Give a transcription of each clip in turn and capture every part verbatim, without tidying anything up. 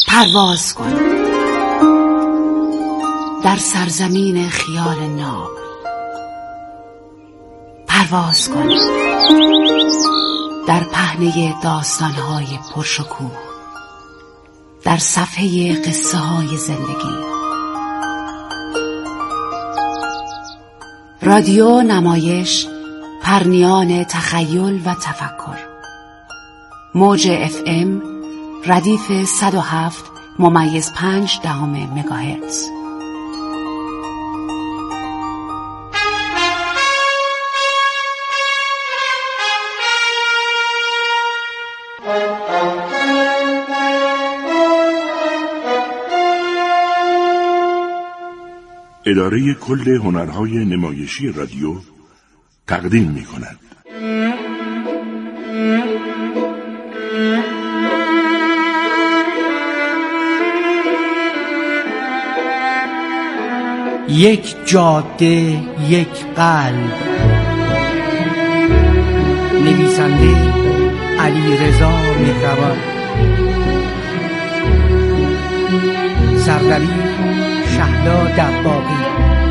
پرواز کن در سرزمین خیال ناب، پرواز کن در پهنه داستان‌های پرشکوه، در صفحه قصه های زندگی. رادیو نمایش پرنیان تخیل و تفکر، موج اف ام ردیف صد و هفت ممیز پنج دهم مگاهرتز. اداره کل هنرهای نمایشی رادیو تقدیم می کند. یک جاده یک قلب، نویسنده علیرضا مهربان، سردبیر شهلا دباغی،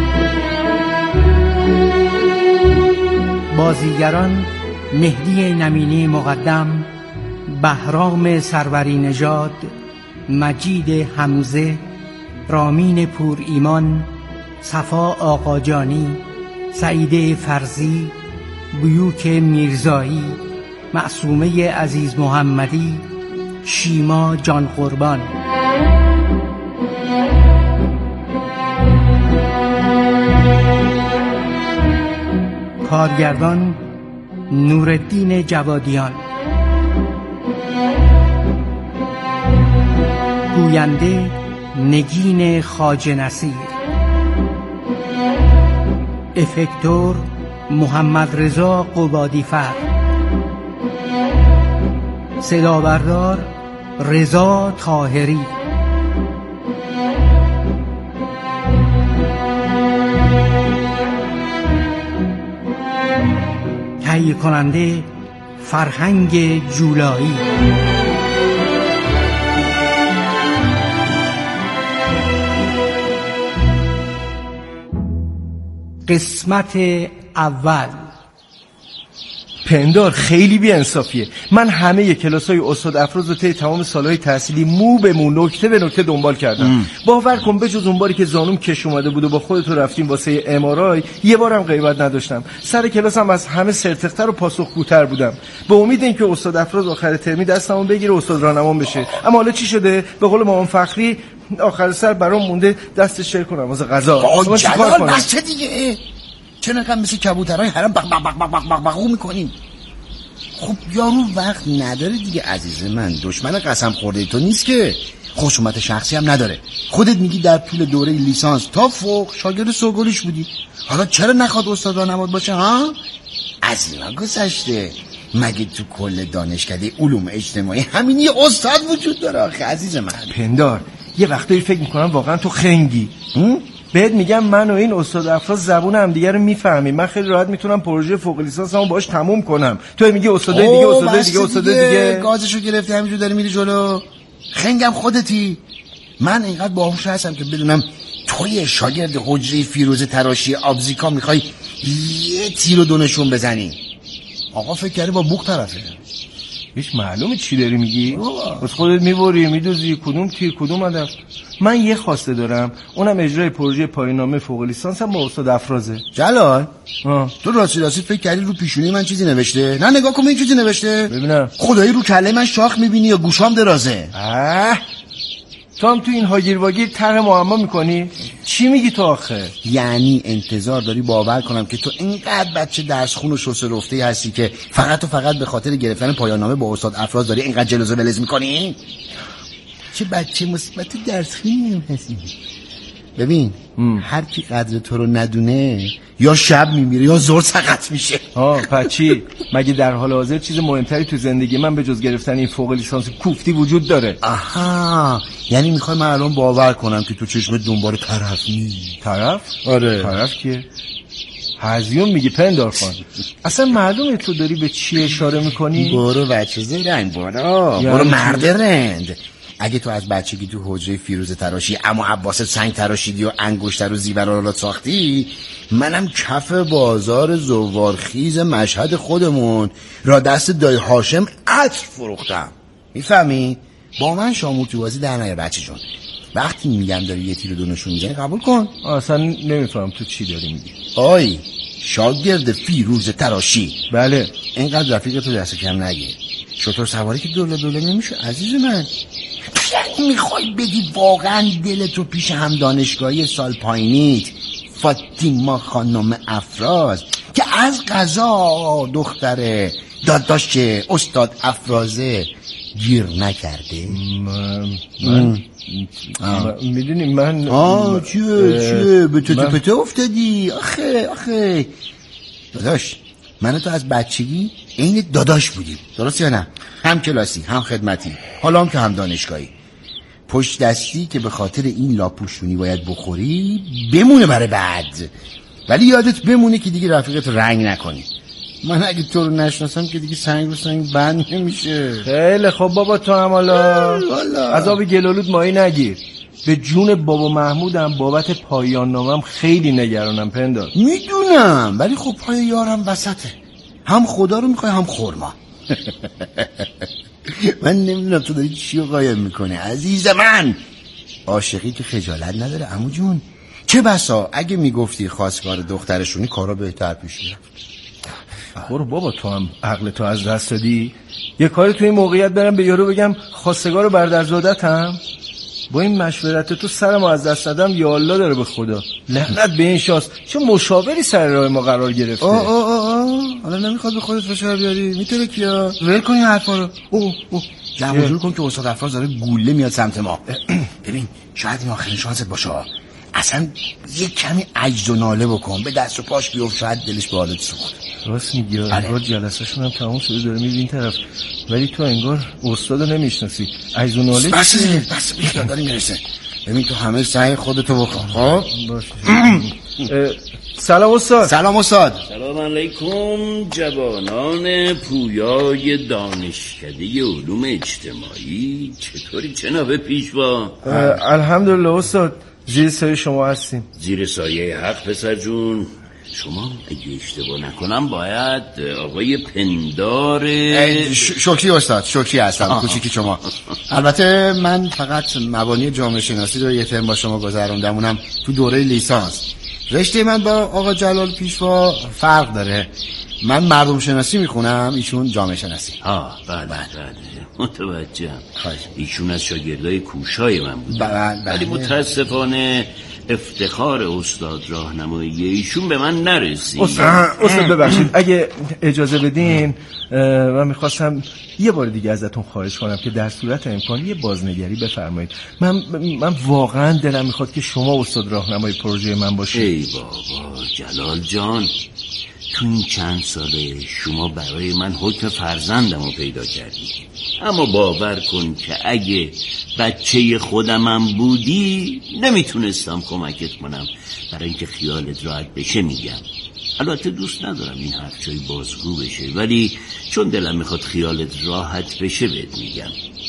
بازیگران مهدی نمینی مقدم، بهرام سروری نژاد، مجید حمزه، رامین پور ایمان، صفا آقاجانی، سعیده فرزی، بیوک میرزایی، معصومه عزیز محمدی، شیما جان قربان. کارگردان نورالدین جوادیان، گوینده نگین خواجه نصیر، افکتور محمد رضا قبادیفر، صدابردار رضا طاهری. تهیه کننده فرهنگ جولایی. قسمت اول. پندار خیلی بی‌انصافیه. من همه کلاسای استاد افراز رو طی تمام سالهای تحصیلی مو به مو نکته به نکته دنبال کردم. ام. باور کن بجز اون باری که زانوم کش اومده بود و با خودتو رفتیم واسه ام آر آی یه بارم غیبت نداشتم. سر کلاسم از همه سرتقتر و پاسخگوتر بودم، به امید اینکه استاد افراز آخر ترمی دستمون بگیره استاد راهنمام بشه. اما حالا چی شده؟ به قول مامان فخری آخر سر برام مونده دستش شیر کنم واسه غذا. شما چیکار کنم؟ بس دیگه. چرا نکنم مثل کبوترهای حرم بق بق بق بق بق بقو میکنیم؟ خب یارو وقت نداره دیگه عزیز من، دشمن قسم خورده تو نیست که، خصومت شخصی هم نداره. خودت میگی در طول دوره لیسانس تا فوق شاگرد سوگلیش بودی، حالا چرا نخواد استاد راهنمات باشه ها؟ از اینا گذشته، مگه تو کل دانشکده علوم اجتماعی همین یه استاد وجود داره آخه عزیز من؟ پندار یه وقتایی فکر میکنم واقعا تو خنگی. بهت میگم من و این استاد افراز زبون هم دیگه رو میفهمیم. من خیلی راحت میتونم پروژه فوق لیسانسمو باهاش تموم کنم. تو میگی استادای دیگه استادای دیگه استادای دیگه گازشو گرفتی همینجور داری میری جلو. خنگم خودتی. من اینقدر باهوش هستم که بدونم توی شاگرد حجره فیروز تراشی آبزیکا میخوای یه تیر و دونشون بزنی. آقا فکر کردی با بوق طرفه. هیچ معلومه چی داری میگی؟ از خودت میبری میدوزی کدوم تیر کدوم هدف. من یه خواسته دارم، اونم اجرای پروژه پایان‌نامه فوق لیسانسم با استاد افرازه. جلال آه. تو راستی راستی فکر کردی رو پیشونی من چیزی نوشته؟ نه نگاه کن این چیزی نوشته ببینم. خدایی رو کله من شاخ میبینی یا گوشام درازه؟ اه تو هم تو این هاگیر واگیر طرح معما میکنی؟ چی میگی تو آخه؟ یعنی انتظار داری باور کنم که تو اینقدر بچه درس خون و شسته رفته هستی که فقط و فقط به خاطر گرفتن پایان‌نامه با استاد افراز داری اینقدر جلوز و ولز میکنی؟ چه بچه مثبت درس خونی هستی. ببین ام. هر کی قدر تو رو ندونه یا شب میمیره یا زور سقط میشه. ها پچی مگه در حال حاضر چیز مهمتری تو زندگی من به جز گرفتن این فوق لیسانس کوفتی وجود داره؟ آها یعنی میخوای من الان باور کنم که تو چشم دنبال طرف نی؟ طرف؟ آره. طرف کیه؟ هزیون میگی پندار خان. اصلا معلومه تو داری به چی اشاره میکنی؟ برو بچه زرنگ برو برو مرد رند. اگه تو از بچگی تو حجره فیروزه تراشی اما عباس سنگ تراشیدی و انگشتر رو زیورالات ساختی، منم کف بازار زوارخیز مشهد خودمون را دست دای هاشم عطر فروختم. میفهمی؟ با من شامور تو بازی در نیار بچه جون. وقتی میگم داری یه تیر و دو نشون میزنی قبول کن. اصلا نمیفهم تو چی داری میگی. آی شاگرد فیروزه تراشی. بله. اینقدر رفیق تو دست کم نگیر. شطور سواری که دوله دوله نمیشه عزیز من. یعنی میخوای بدی واقعا دلتو پیش هم دانشگاهی سال پایینیت فاطیما خانم افراز که از قضا دختر داداش استاد افرازه گیر نکرده؟ من من میدونی من آه چیه چیه به تو پته افتادی؟ آخه آخه داداش من تو از بچگی این داداش بودیم، درست یا نه؟ هم کلاسی هم خدمتی، حالا هم که هم دانشگاهی. پشت دستی که به خاطر این لاپوشونی باید بخوری بمونه برای بعد، ولی یادت بمونه که دیگه رفیقت رنگ نکنی. من اگه تو رو نشناسم که دیگه سنگ رو سنگ بند نمیشه. خیلی خب بابا تو هم حالا از آب گلولود ماهی نگیر. به جون بابا محمودم بابت پایان نامم خیلی نگرانم پندار. میدونم ولی خب پای یارم وسطه، هم خدا رو میخوای هم خورما. من نمیدونم تو داری چی رو قایم میکنه عزیز من. عاشقی که خجالت نداره عمو جون. چه بسا اگه میگفتی خواستگار دخترشونی کارا بهتر پیش میرفت. برو بابا تو هم عقل تو از دست دادی. یه کاری تو این موقعیت برم به یارو بگم خواستگار برادرزادتم؟ با این مشورت تو سرمو از دست دادم یا الله داره به خدا. لعنت به این شانس چه مشاوری سر راه ما قرار گرفته. آه آه آه آه حالا نمیخواد به خودت فشار بیاری، میتونه کیا ول کنی حرفا رو. اوه اوه جمع جور کن که استاد افراز داره گوله میاد سمت ما. ببین شاید این آخرین شانست باشه. اصلا یه کمی عجز و ناله بکن، به دست و پاش بیفت، شاید دلش به حالت سوخت. راست میگی. انگار جلسه شون هم تموم شده داره میری این طرف، ولی تو انگار استادو نمیشناسی. عجز و ناله بس بس بیشتر داری میرسه. ببین تو همه سعی خودتو بکن. خب باشه. سلام استاد. سلام استاد. سلام علیکم جوانان پویای دانشکده علوم اجتماعی. چطوری جناب پیشوا؟ الحمدلله استاد، زیر سایه شما هستیم. زیر سایه حق پسر جون. شما اگه اشتباه نکنم باید آقای پندار ش- شکری استاد، شکری هستم، کوچیکی شما. البته من فقط مبانی جامعه شناسی رو یه ترم با شما گذروندم، اونم تو دوره لیسانس. رشته من با آقا جلال پیشوا فرق داره. من مردم شناسی میخونم، ایشون جامعه شناسی. آه بله بله متوجهم. ایشون از شاگردای کوشای من بود، ولی متاسفانه افتخار استاد راهنمایی ایشون به من نرسید. استاد استاد ببخشید اگه اجازه بدین من میخواستم یه بار دیگه ازتون خواهش کنم که در صورت امکان یه بازنگری بفرمایید. من من واقعا دلم میخواد که شما استاد راهنمای پروژه من باشید. ای بابا جلال جان، تو این چند ساله شما برای من حکم فرزندم رو پیدا کردی، اما باور کن که اگه بچه خودمم بودی نمیتونستم کمکت کنم. برای اینکه خیالت راحت بشه میگم. البته دوست ندارم این حرف جای بازگو بشه، ولی چون دلم میخواد خیالت راحت بشه بهت میگم.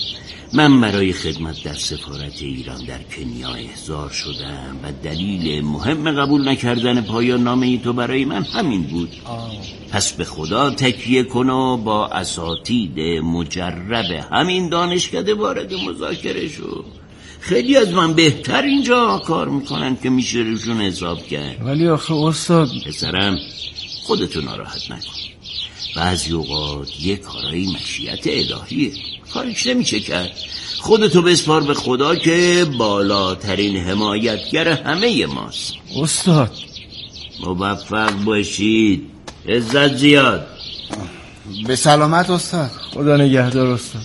من برای خدمت در سفارت ایران در کنیا احضار شدم و دلیل مهم قبول نکردن پایان نامه تو برای من همین بود. آه. پس به خدا تکیه کن و با اساتید مجرب همین دانشکده وارد مذاکره شو. خیلی از من بهتر اینجا کار میکنن که میشه روشون حساب کرد. ولی آخه استاد پسرم خودتو ناراحت نکن. بعضی اوقات یه کارایی مشیت الهیه، کارش نمیشه کرد. خودتو بسپار به خدا که بالاترین حمایتگر همه ماست. استاد موفق باشید. عزت زیاد. به سلامت استاد. خدا نگهدار استاد.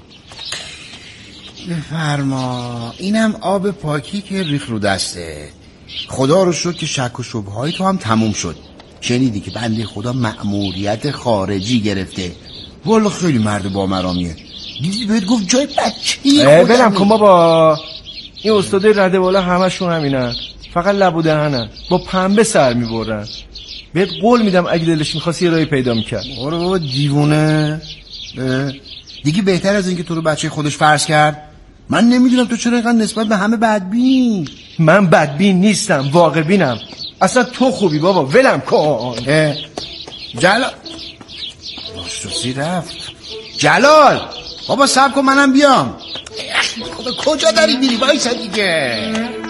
بفرما. اینم آب پاکی که ریخ رو دسته. خدا رو شکر که شک و شبههای تو هم تموم شد. شنیدی که بنده خدا مأموریت خارجی گرفته. والا خیلی مرد با مرامیه. دیدی بهت گفت جای بچه‌ای برم کن بابا. این استاده رده بالا همشون همینن، فقط لب و دهنن، با پنبه سر میبرن. بهت قول میدم اگه دلش میخواست یه راهی پیدا میکرد. آره بابا دیوونه. دیگه بهتر از اینکه تو رو بچه خودش فرض کرد من نمیدونم تو چرا اینقدر نسبت به همه بدبینی. من بدبین نیستم، واقع بینم. اصلا تو خوبی بابا، ولم کن. جلال باشوسی رفت. جلال بابا صبر کن منم بیام. خدا کجا داری میری؟ وایسا دیگه.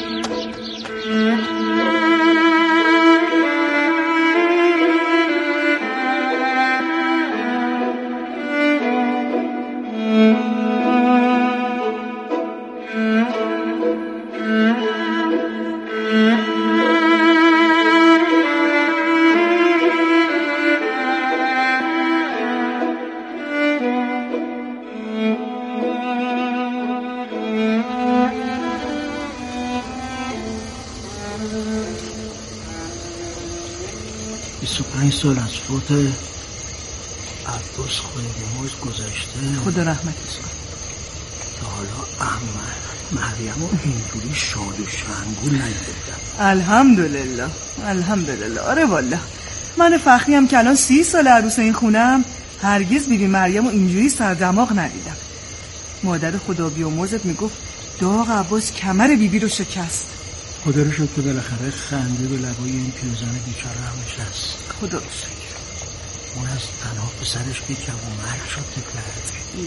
بیست و پنج سال از فوت عباس خلیق‌مرز گذشته. خدا رحمتش کنه. تا حالا احمد مریم و اینجوری شاد و شنگول ندیدم. الحمدلله الحمدلله. آره والا من فخری هم که الان سی سال عروس این خونم هرگز بیبی مریم و اینجوری سردماغ ندیدم. مادر خدا بیامرزت میگفت داغ عباس کمر بیبی رو شکست. خدا رو شکر که بالاخره خنده به لبای این پیرزن بیچاره هم نشست. خدا رو شکر. اون از تنها پسرش که جوانمرگ شد تکرد.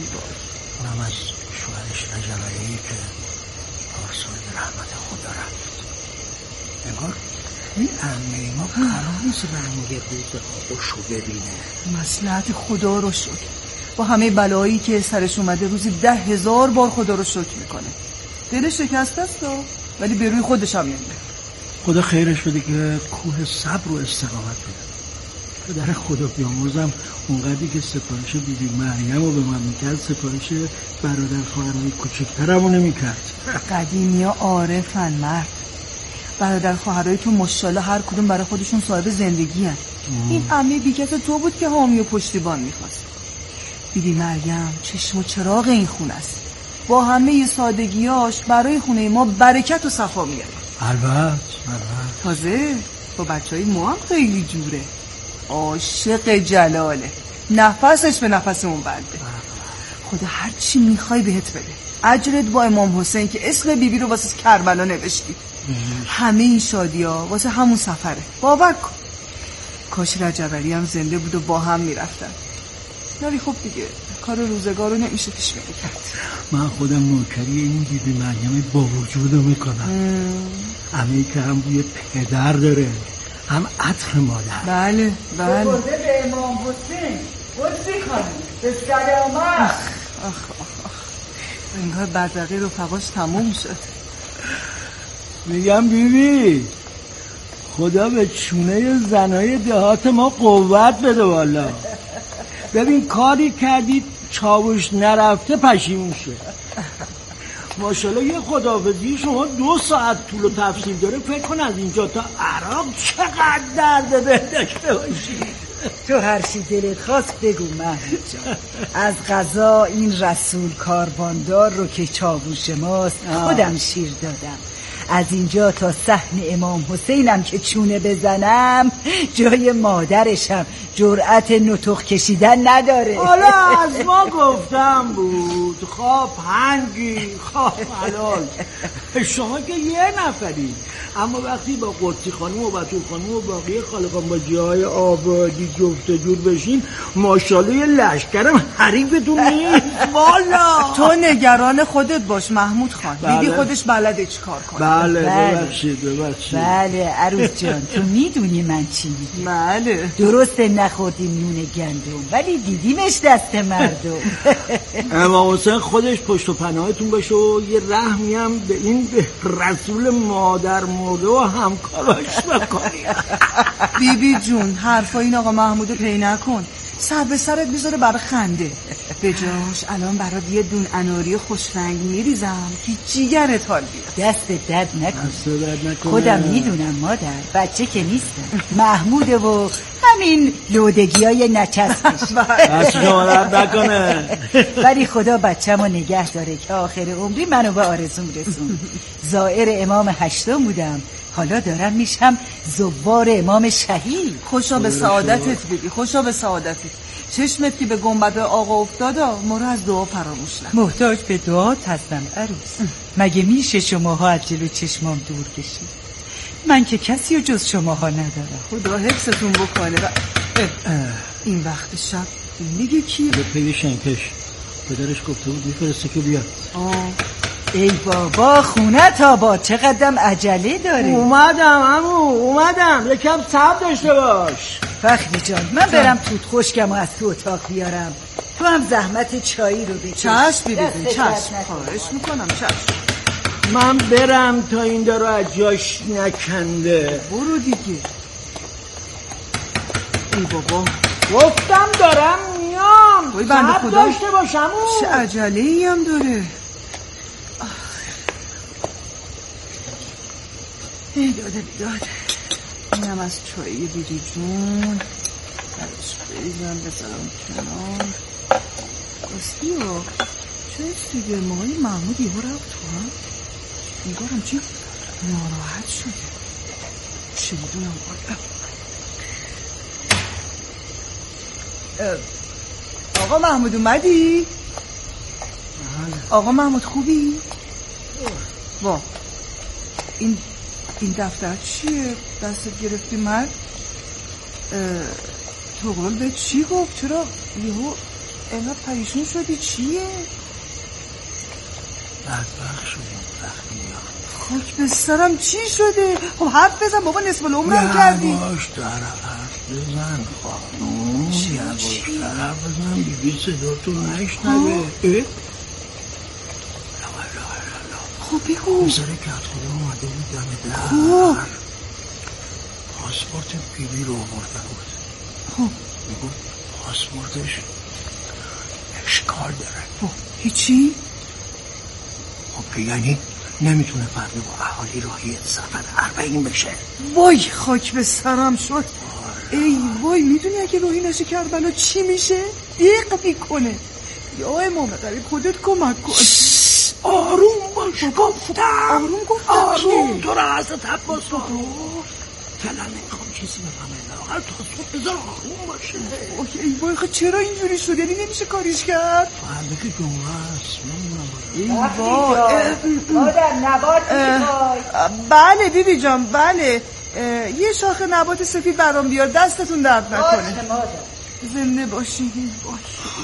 اونم از شوهرش رجبه‌ای که پارسال به رحمت خدا رفت. انگار این عمه ما قرار نیست رنگ روز خوشو ببینه. مصلحت خدا رو شکر. با همه بلایی که سرش اومده روزی ده هزار بار خدا رو شکر میکنه. دلش شکسته است ولی به روی خودش هم نمیره. خدا خیرش بده که کوه صبر و استقامت بده. پدر خدا بیامرزم اونقدری که سفارش بیبی مریم رو به من میکرد سفارش برادر خواهرای کوچکترمو نمیکرد. قدیمی ها عارفن مرد. برادر خواهرای تو ماشاءالله هر کدوم برای خودشون صاحب زندگی هست. این عمه بیکس تو بود که حامی و پشتیبان میخواست. بیبی مریم چشم و چراغ این خونه است. با همه سادگیاش برای خونه ما برکت و صفا میاره. البته البته. تازه با بچهای ما هم خیلی جوره. عاشق جلاله. نفسش به نفسمون بنده. خدا هر چی میخوای بهت بده. اجرت با امام حسین که اسم بیبی رو واسه کربلا نوشتی. همه این شادی‌ها واسه همون سفره. باور کن. کاش رجبری هم زنده بود و با هم میرفتن. ولی خب دیگه کار روزگار رو نمیشه پیش بری کرد. من خودم نوکری این بیبی مریم با وجود رو میکنم. عمه‌ای که هم بوی پدر داره هم عطر مادر. بله بله. برده به امام حسین قدسی خانم به سلامت. آخ آخ آخ انگار بدرقی رفقاش تموم شد. میگم بیبی خدا به چونه زنای دهات ما قوت بده والا. ببین کاری کردید چاوش نرفته پشیمون شد. ماشاءالله یه خداحافظی شما دو ساعت طول و تفصیل داره. فکر کن از اینجا تا عراق چقدر درد به داشته باشی. تو هر چی دلت خواست بگو محمود جان. از قضا این رسول کارباندار رو که چاوش ماست خودم شیر دادم. از اینجا تا صحن امام حسینم که چونه بزنم جای مادرشم جرأت نطق کشیدن نداره. حالا از ما گفتم بود خواه پنگی خواه حلال. شما که یه نفری، اما وقتی با قدسی خانم و بطول خانم و باقی خالقان با جای آبادی جفت جور بشین ماشاءالله یه لشکرم حریفتون نیست والا. تو نگران خودت باش محمود خان. بله. بیبی خودش بلده چی کار کنه. بله ببخشید ببخشید. بله عروس جان تو میدونی من چی میگم. بله درسته نخوردیم نون گندم ولی دیدیمش دست مردم. امام حسین خودش پشت و پناهتون باشه و یه رحمی هم به این رسول مادر مرده و همکاراش بکنی. بیبی جون حرفا این آقا محمودو پی نکن. سر به سرت میذاره برای خنده. به جاش الان برات یه دون اناری خوشرنگ میریزم که جیگرت حال بیاد. دست درد نکن. دست درد نکنه. خودم میدونم مادر بچه که نیستم محموده و همین لودگی های نچسبش. دست شما درد نکنه. ولی خدا بچه‌مو نگه داره که آخر عمری منو به آرزوم رسون. زائر امام هشتم بودم حالا دارم میشم زوار امام شهید. خوشا به سعادتت بیبی خوشا به سعادتت. چشمت که به گنبد آقا افتادا مرا از دعا فراموش نکن. محتاج به دعات هستم عروس. مگه میشه شماها از جلو چشمام دور بشید؟ من که کسی و جز شماها ندارم. خدا حفظتون بکنه. و این وقت شب میگه کی؟ به پی شنکش پدرش گفته بود میفرسته که بیاد. آه ای بابا خونت آباد، چقدرم عجله داری؟ اومدم عمو اومدم، یکم صبر داشته باش. فخری جان من برم توت خشکم و از تو اتاق بیارم، تو هم زحمت چایی رو بکش. چشم بیبیزین چشم، خواهش میکنم چشم. من برم تا این دارو از جاش نکنده. برو دیگه. ای بابا گفتم دارم میام، وای بنده خدا داشته باشم. چه عجله ای هم داره. ای داده بیداد. اینم از چایی بیری جون برش بریزم بذارم کنار. راستی ها چه دیگه ماهای محمود یهو رفت تو هم نگارم چی ناراحت شده. چه میدونم آقا محمود اومدی؟ آقا محمود خوبی؟ وا این این دفتر چیه؟ دستت گرفتی مرد؟ تقبل به چی گفت؟ چرا یهو اینقدر پریشون شدی؟ چیه؟ بدبخت شدیم وقتی میام. خاک به سرم چی شده؟ خب حرف بزن بابا، نصف العمرم کردی. یواش در حرف بزن خانوم، یواش در حرف بزن بیبی صداتو نشنوه. خب بگو. بزاره کت خدا اومده بود دم در. خب پاسپورت بیبی رو آورده بود. خب بگو پاسپورتش اشکال داره. خب هیچی؟ خب یعنی نمیتونه فردا با اهالی راهی سفر اربعین بشه. وای خاک به سرم شد. ای وای میدونی اگه راهی نشه کربلا چی میشه؟ دیق میکنه. یا امام غریب خودت کمک کن. آروم باش گفتم. آروم گفتم آروم تو را حضرت عباس رو فعلا نمیخوام چیزی بفهمه، لاغر تا صبح بذار آروم باشه. اوه ای وای خب چرا اینجوری شد؟ یعنی نمیشه کاریش کرد؟ فرده که جمعه هست ای وای مادر نبات میخوای؟ بله بیبی جان بله. یه شاخه نبات سفید برام بیار، دستتون درد نکنه. باشه مادر. زنده باشی. باشه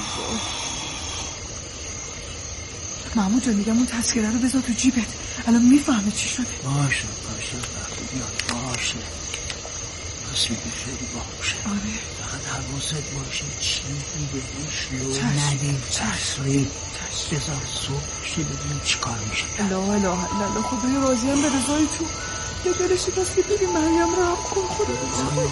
محمود جان میگم اون تذکره رو بذار تو جیبت، الان میفهمه چی شده. باشه باشه وقتی بیاد باشه. راست میگه خیلی باشه. آره فقط حواست باشه چیزی بهش لو چشم. ندیم. چشم بذار صبح بشه ببینیم چی کار میشه. لا اله الا الله. خدای راضی هم به رضای تو. یه دلش شکست که دیدی مریم رحم کن. خدا خدا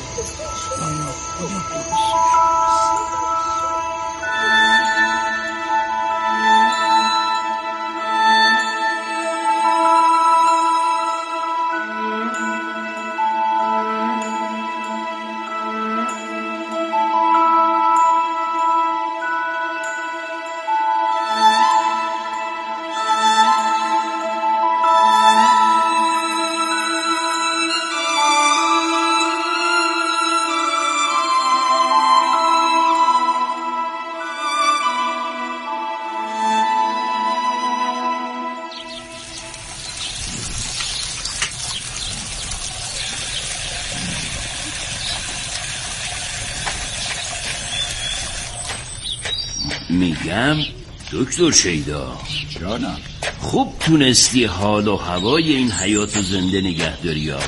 میگم دکتر شیدا جانم خوب تونستی حال و هوای این حیات زنده نگهداری ها.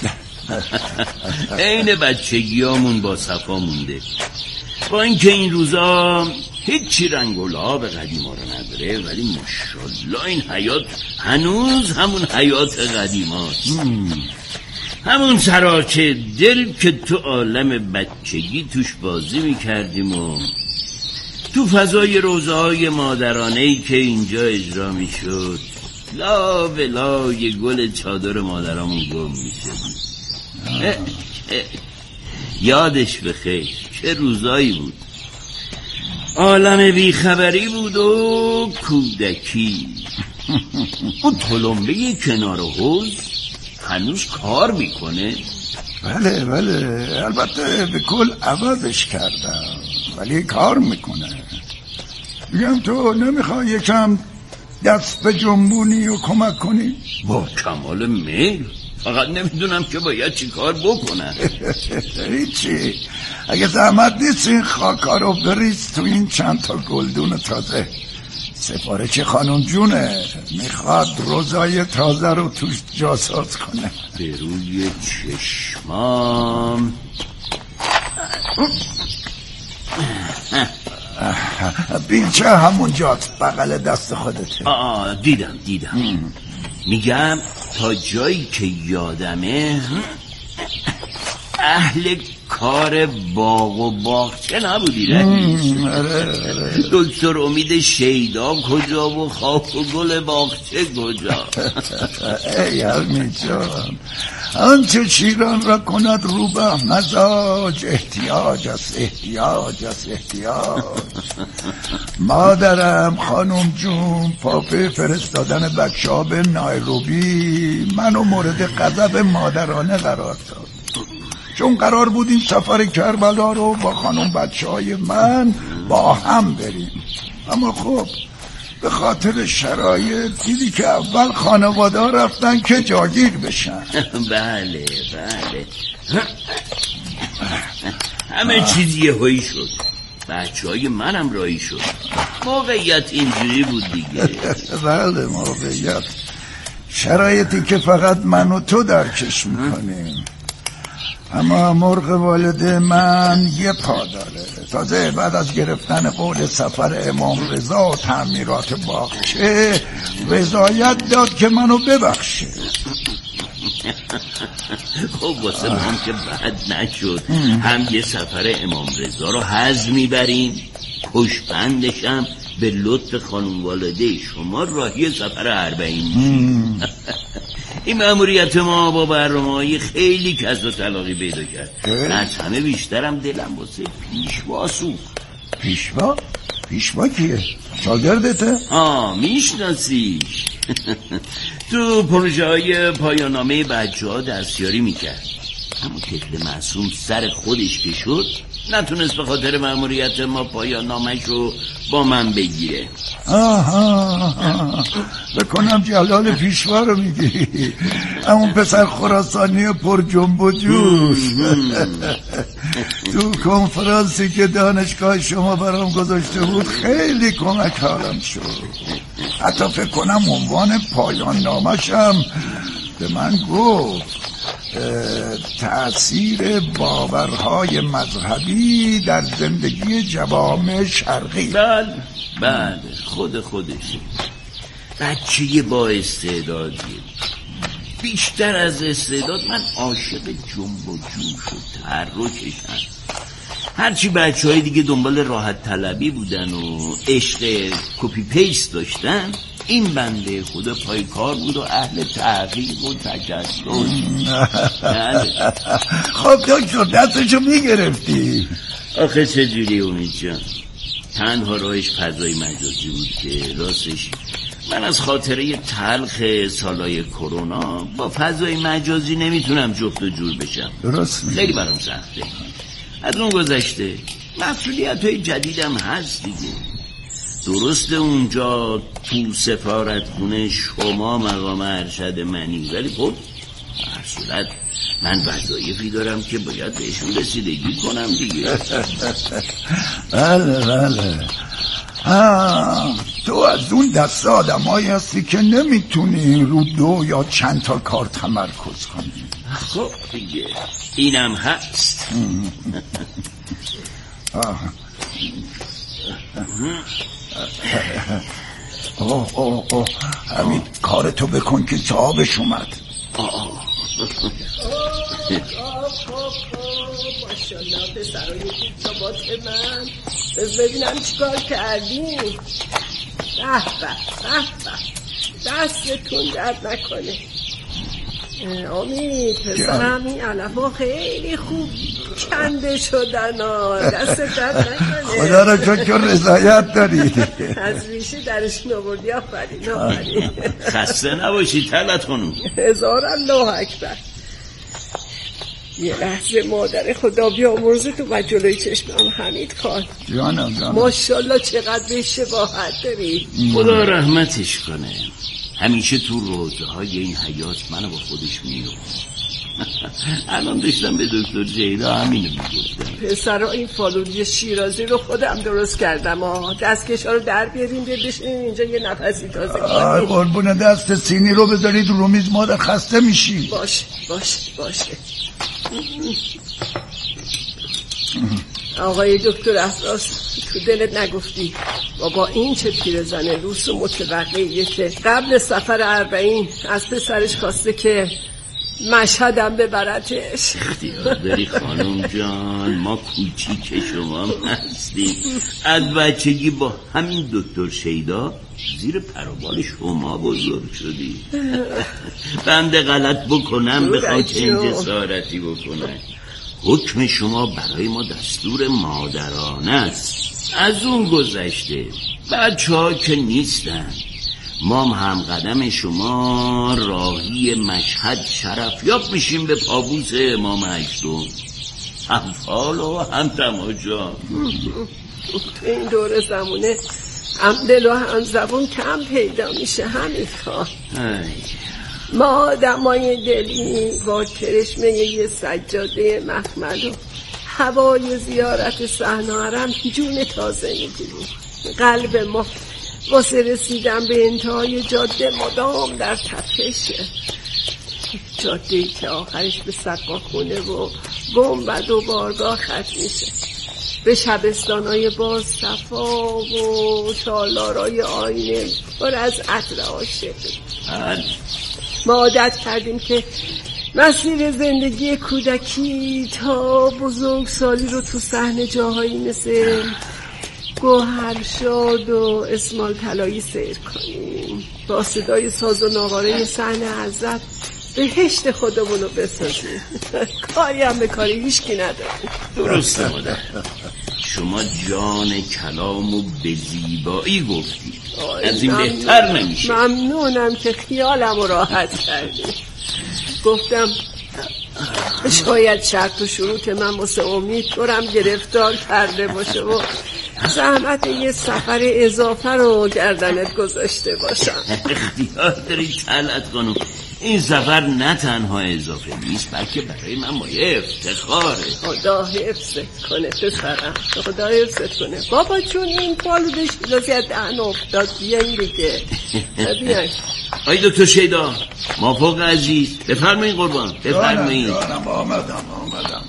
عین بچگیامون با صفا مونده، با اینکه این روزا هیچی رنگ و لعاب قدیما رو نداره، ولی ماشاءالله این حیات هنوز همون حیات قدیماست. همون سراچه دل که تو عالم بچگی توش بازی میکردیم و تو فضای روزهای مادرانه‌ای که اینجا اجرا میشد لا به لا یه گل چادر مادرامون گم میشد. یادش بخیر چه روزایی بود. عالم بیخبری بود و کودکی. اون تلمبه کنار حوض هنوز کار میکنه؟ بله بله البته به کل عوضش کردم. ولی کار میکنه. میگم تو نمیخوای یکم دست به جنبونی و کمک کنی؟ با کمال میل، فقط نمیدونم که باید چی کار بکنم. هیچی، اگه زحمت نیست این خاکا رو بریز تو این چند تا گلدون تازه. سفارش خانم جونه میخواد روزای تازه رو توش جاساز کنه. به روی چشمام. بیلچه همونجاست بغل دست خودته. آه دیدم دیدم ام. میگم تا جایی که یادمه اهل کار باغ و باغچه نبودی رئیس؟ دکتر امید شیدا کجا و خاک و گل باغچه کجا؟ ای علمی جان، آنچه شیران را کند رو به مزاج احتیاج است احتیاج است احتیاج. مادرم خانم جون پاپه فرستادن بچه ها به نایروبی منو مورد غضب مادرانه قرار داد، چون قرار بود این سفر کربلا رو با خانم بچه های من با هم بریم. اما خب به خاطر شرایط دیدی که اول خانواده ها رفتن که جاگیر بشن. بله بله همه چیز یه هایی شد، بچه های منم رایی شد. موقعیت اینجوری بود دیگه. بله موقعیت، شرایطی که فقط من و تو درکش میکنیم. اما مرغ والده من یه پا داره. تازه بعد از گرفتن قول سفر امام رضا و تعمیرات باغچه رضایت داد که منو ببخشه. خب واسه ما هم که بد نشد، هم یه سفر امام رضا رو حض میبریم، پشبندشم به لطف خانم والده شما راهی سفر اربعین میشیم. این مأموریت ما با برنامه‌های خیلی کس و طلاقی پیدا کرد. از همه بیشترم دلم واسه پیشوا سوخت. پیشوا؟ پیشوا کیه؟ شاگردته؟ آه میشناسیش. تو پروژه های پایانامه بچه ها دستیاری میکرد، اما طفل معصوم سر خودش که شد نتونست به خاطر مأموریت ما پایان نامش رو با من بگیره. آها بکنم جلال پیشوا رو میگی، همون پسر خراسانی پر جنب و جوش. تو کنفرانسی که دانشگاه شما برام گذاشته بود خیلی کمک حالم شد. حتی فکر کنم عنوان پایان نامش هم به من گفت تأثیر باورهای مذهبی در زندگی جوامع شرقی. بله بله خود خودش بچه با استعدادیه. بیشتر از استعداد من عاشق جنب و جوش و تحرکشم. هرچی بچه های دیگه دنبال راحت طلبی بودن و عشق کپی پیست داشتن، این بنده خدا پای کار بود و اهل تحقیق و تجسس. خب دکتر دستشو میگرفتی. آخه چجوری امید جان، تنها راهش فضای مجازی بود که راستش من از خاطره تلخ سالای کرونا با فضای مجازی نمیتونم جفت و جور بشم. درست خیلی برام سخته. از اون گذشته مسئولیت های جدیدم هست دیگه. درسته اونجا تو سفارت خونه شما مقام ارشد منی، ولی خب هر صورت من وظایفی دارم که باید بهشون رسیدگی کنم دیگه. بله بله. آه، تو از اون دست آدمایی هستی که نمیتونی رو دو یا چند تا کار تمرکز کنی. خب دیگه اینم هست. آه. اوه اوه اوه همین کارتو بکن که صاحبش اومد. ماشالله پسرای جابات من، بس ببینم چیکار کردیم. به به به دستتون درد نکنه. امید پسرم این علفا خیلی خوب کنده شدن ها، دست درد نکنه. خدا را شکر رضایت داری. از ریشه درشون آوردی. آفرین آفرین. خسته نباشی طلعت خانوم. هزار الله اکبر. یه لحظه مادر خدا بیامرزه تو و جلوی چشمم حمید خان. جانم جانم. ماشاءالله چقدر به شباهت داری. خدا رحمتش کنه. همیشه تو روزهای این حیات منو با خودش میاره. الان داشتم به دکتر جیدا همینو میگفتم. پسرا این فالودی شیرازی رو خودم درست کردم ها. دستکشا رو در بیاریم بشین اینجا یه نفسی تازه کنیم. قربون دست سینی رو بذارید رو میز، مادر خسته میشی. باشه باشه باشه. آقای دکتر افراز، تو دلت نگفتی بابا این چه پیرزنه روس و متوقعیه که قبل سفر اربعین از پسرش خواسته که مشهدم ببرتش. اختیار داری خانم جان، ما کوچیک شما هستیم. از بچگی با همین دکتر شیدا زیر پروبال شما بزرگ شدی. بنده غلط بکنم بخوام چه جسارتی بکنم. حکم شما برای ما دستور مادرانه است. از اون گذشته بچه ها که نیستن، ما هم قدم شما راهی مشهد شرفیاب میشیم به پابوس امام هشتم. هم فال و هم تماشا. تو این دور زمونه هم دل و هم زبون کم پیدا میشه همین کار. ما آدمای دلی با کرشمه یه سجاده مخمل و هوای زیارت صحن حرم جون تازه میگیریم. قلب ما واسه رسیدن به انتهای جاده مدام در تپشه. جاده‌ای که آخرش به سقاخونه و گنبد و بارگاه ختم میشه، به شبستانای باز صفا و تالارای آینه پر از عطر عاشق. ما عادت کردیم که مسیر زندگی کودکی تا بزرگسالی رو تو صحنه جاهایی مثل گوهرشاد و اسمال طلایی سیر کنیم، با صدای ساز و ناقاره صحنه حضرت بهشت خودمون رو بسازیم. کاری هم به کاری هیچکی نداریم. درسته مادر، شما جان کلامو به زیبایی گفتی. از این بهتر نمیشه. ممنونم که خیالم رو راحت کردی. گفتم شاید شرط و شروط من واسه امید دورم گرفتار کرده باشه و زحمت یه سفر اضافه رو گردنت گذاشته باشم. اختیار داری طلعت خانم، این سفر نه تنها اضافه نیست بلکه برای من مایه افتخاره. خدا حفظت کنه پسرم، خدا حفظت کنه. بابا چون این پالودش لازی از دهن افتاد. بیاین دیگه بیاین. آی دکتر شیدا، مافوق عزیز، بفرمایین قربان بفرمایین. جانم آمدم آمدم.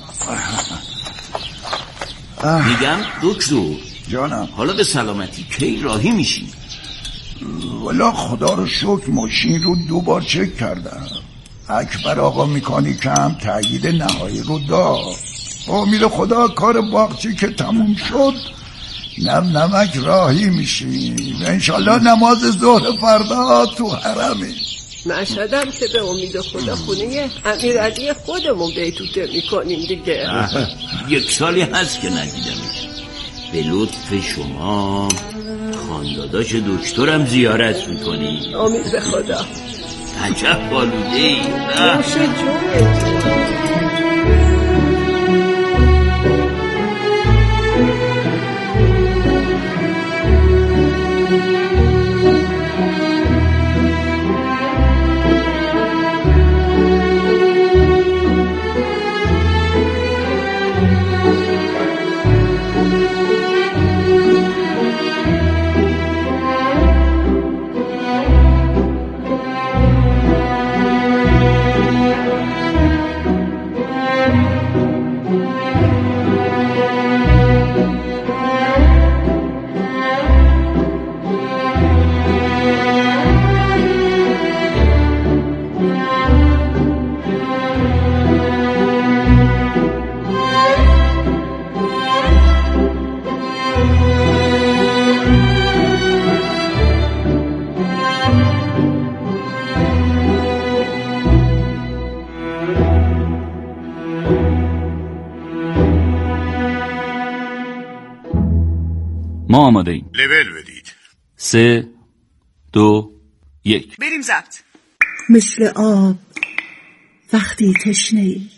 میگم دکتر جانم، حالا به سلامتی کی راهی میشین؟ والا خدا رو شکر ماشین رو دو بار چک کردم. اکبر آقا میکانیک هم تایید نهایی رو داد. امید خدا کار باغچی که تموم شد نم نمک راهی میشیم. انشالله نماز ظهر فردا تو حرمه. مشهدم که به امید خدا خونه امیرعلی خودمون بیتوته میکنیم دیگه. یک سالی هست که ندیدمش. به لطف شما خانداداش دکترم زیارت میکنی. امید به خدا. عجب بالوده ای. نوشه جونه. ما آماده ایم. لول بدید. سه دو یک بریم ضبط. مثل آب وقتی تشنه‌ای